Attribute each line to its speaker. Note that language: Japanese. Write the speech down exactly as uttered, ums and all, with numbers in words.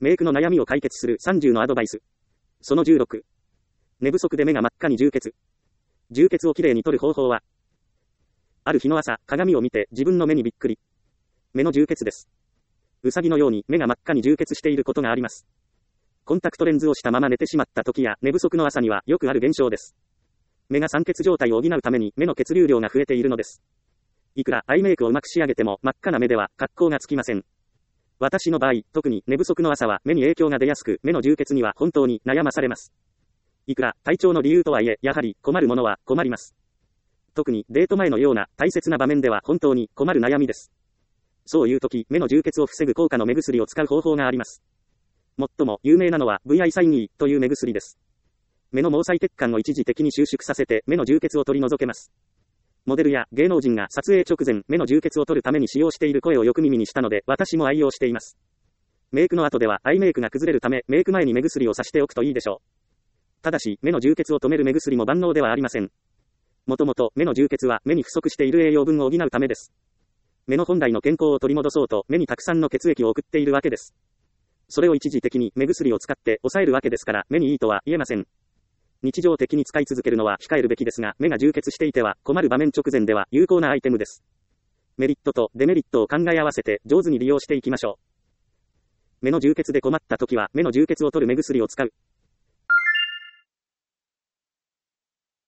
Speaker 1: メイクの悩みを解決するさんじゅうのアドバイス。そのじゅうろく。寝不足で目が真っ赤に充血。充血をきれいに取る方法は、ある日の朝、鏡を見て自分の目にびっくり。目の充血です。うさぎのように目が真っ赤に充血していることがあります。コンタクトレンズをしたまま寝てしまった時や寝不足の朝にはよくある現象です。目が酸欠状態を補うために目の血流量が増えているのです。いくらアイメイクをうまく仕上げても真っ赤な目では格好がつきません。私の場合、特に寝不足の朝は目に影響が出やすく、目の充血には本当に悩まされます。いくら体調の理由とはいえ、やはり困るものは困ります。特にデート前のような大切な場面では本当に困る悩みです。そういう時、目の充血を防ぐ効果の目薬を使う方法があります。最も有名なのは ブイアイ サイン E という目薬です。目の毛細血管を一時的に収縮させて目の充血を取り除けます。モデルや芸能人が撮影直前、目の充血を取るために使用している声をよく耳にしたので、私も愛用しています。メイクの後ではアイメイクが崩れるため、メイク前に目薬をさしておくといいでしょう。ただし、目の充血を止める目薬も万能ではありません。もともと、目の充血は目に不足している栄養分を補うためです。目の本来の健康を取り戻そうと、目にたくさんの血液を送っているわけです。それを一時的に目薬を使って抑えるわけですから、目にいいとは言えません。日常的に使い続けるのは控えるべきですが、目が充血していては困る場面直前では有効なアイテムです。メリットとデメリットを考え合わせて上手に利用していきましょう。目の充血で困った時は目の充血を取る目薬を使う。